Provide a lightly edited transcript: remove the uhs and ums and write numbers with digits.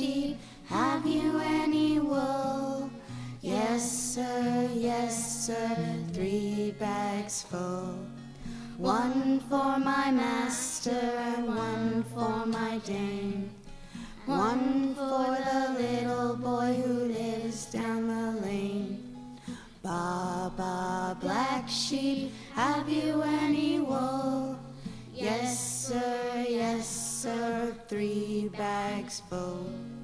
sheep, have you any wool? Yes, sir, 3 bags full. 1 for my master and 1 for my dame. 1 for the little boy who lives down the lane. Ba, ba, black sheep, have you any wool? Yes, sir, 3 bags full.